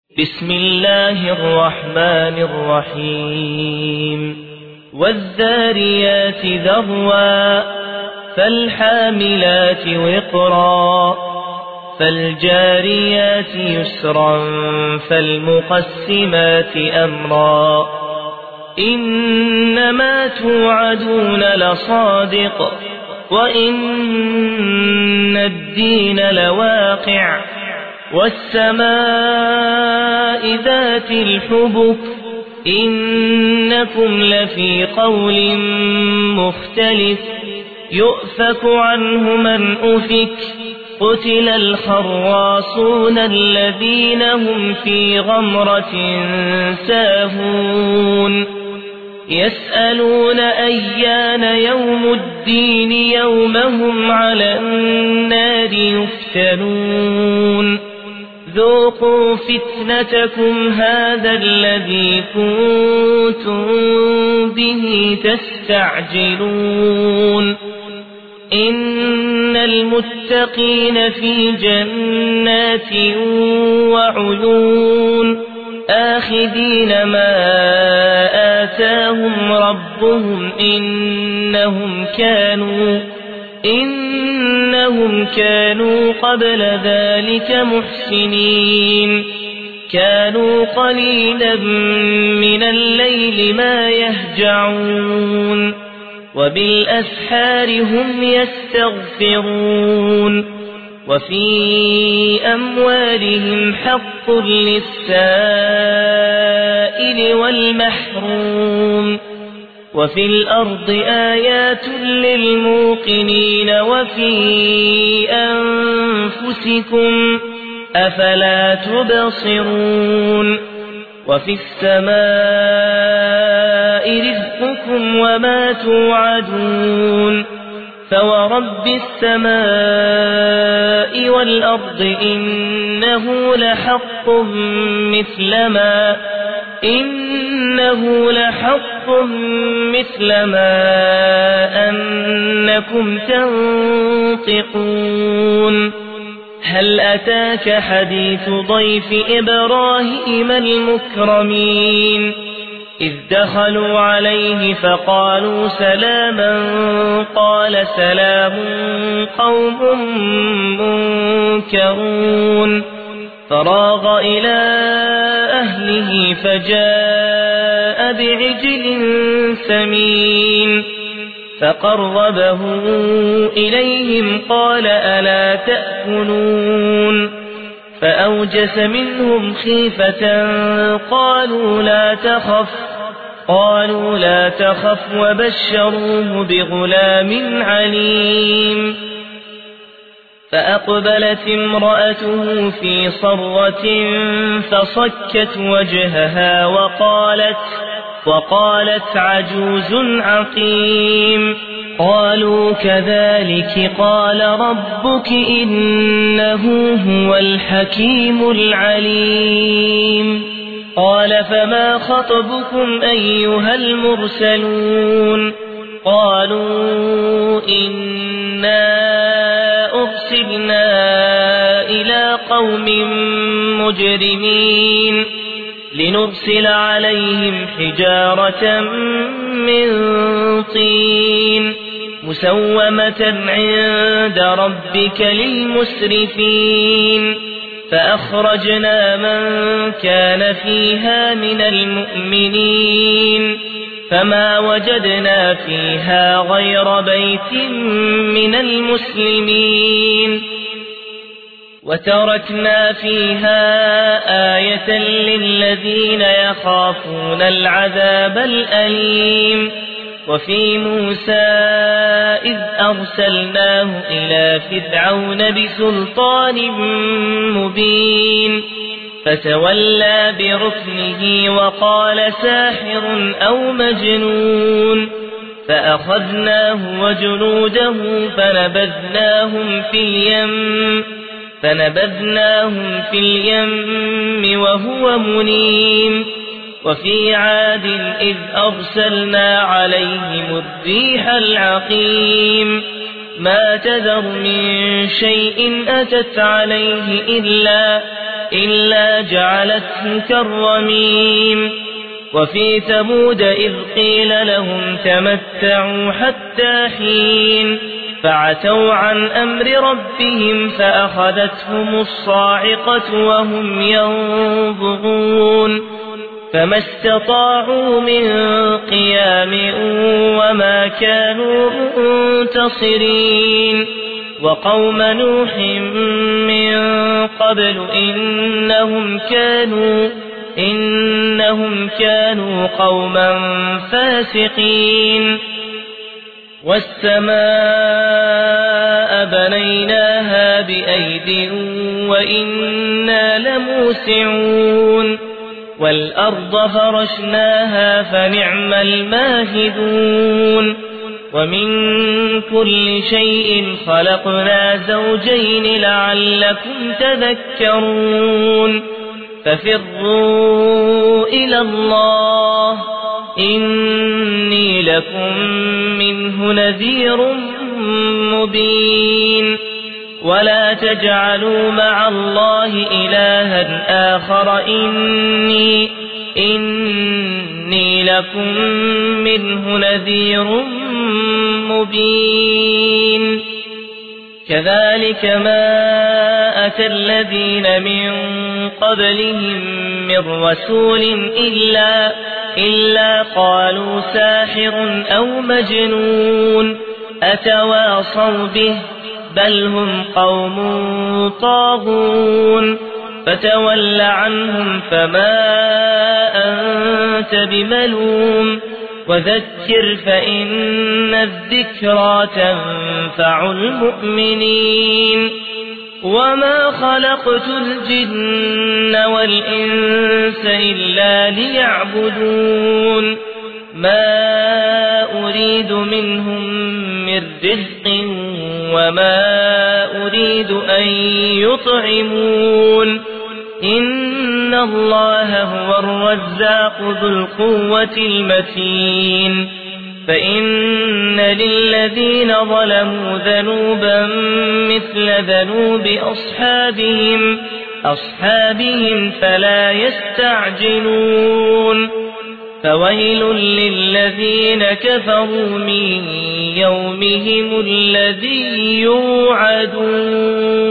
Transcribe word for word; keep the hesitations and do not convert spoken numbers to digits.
بسم الله الرحمن الرحيم والذاريات ذروا فالحاملات وقرا فالجاريات يسرا فالمقسمات أمرا إنما توعدون لصادق وإن الدين لواقع والسماء ذات الحبك إنكم لفي قول مختلف يؤفك عنه من أفك قتل الخراصون الذين هم في غمرة ساهون يسألون أيان يوم الدين يوم هم على النار يفتنون ذوقوا فتنتكم هذا الذي كنتم به تستعجلون إن المتقين في جنات وعيون آخذين ما آتاهم ربهم إنهم كانوا إنهم كانوا قبل ذلك محسنين كانوا قليلا من الليل ما يهجعون وبالأسحار هم يستغفرون وفي أموالهم حق للسائل والمحروم وفي الأرض آيات للموقنين وفي أنفسكم أفلا تبصرون وفي السماء رزقكم وما توعدون فورب السماء والأرض إنه لحق مثل ما إنه لحق مثل ما أنكم تنطقون هل أتاك حديث ضيف إبراهيم المكرمين إذ دخلوا عليه فقالوا سلاما قال سلام قوم منكرون فراغ إلى أهله فجاء بعجل سمين فقربه إليهم قال ألا تأكلون فأوجس منهم خيفة قالوا لا تخف قالوا لا تخف وبشروه بغلام عليم فأقبلت امرأته في صرة فصكت وجهها وقالت وقالت عجوز عقيم قالوا كذلك قال ربك إنه هو الحكيم العليم قال فما خطبكم أيها المرسلون قالوا إنا أرسلنا إلى قوم مجرمين لنرسل عليهم حجارة من طين مسومة عند ربك للمسرفين فأخرجنا من كان فيها من المؤمنين فما وجدنا فيها غير بيت من المسلمين وتركنا فيها آية للذين يخافون العذاب الأليم وفي موسى إذ أرسلناه إلى فرعون بسلطان مبين فتولى بركنه وقال ساحر أو مجنون فأخذناه وجنوده فنبذناهم في اليم فنبذناهم في اليم وهو منيم وفي عاد إذ أرسلنا عليهم الريح العقيم ما تذر من شيء أتت عليه إلا إلا جعلته كالرميم وفي ثمود إذ قيل لهم تمتعوا حتى حين فعتوا عن أمر ربهم فأخذتهم الصاعقة وهم ينظرون فما استطاعوا من قيام وما كانوا منتصرين وقوم نوح من قبل إنهم كانوا إنهم كانوا قوما فاسقين والسماء بنيناها بأيد وإنا لموسعون والأرض فرشناها فنعم الماهدون ومن كل شيء خلقنا زوجين لعلكم تذكرون ففروا إلى الله إني لكم منه نذير مبين ولا تجعلوا مع الله إلها آخر إني إني لكم منه نذير مبين كذلك ما أتى الذين من قبلهم من رسول إلا إلا قالوا ساحر أو مجنون أتواصوا به بل هم قوم طاغون فتول عنهم فما أنت بملوم وذكر فإن الذكرى تنفع المؤمنين وما خلقت الجن والإنس إلا ليعبدون ما أريد منهم من رزق وما أريد أن يطعمون إن الله هو الرزاق ذو القوة المتين فإن للذين ظلموا ذنوبا مثل ذنوب أصحابهم أصحابهم فلا يستعجلون فويل للذين كفروا من يومهم الذي يوعدون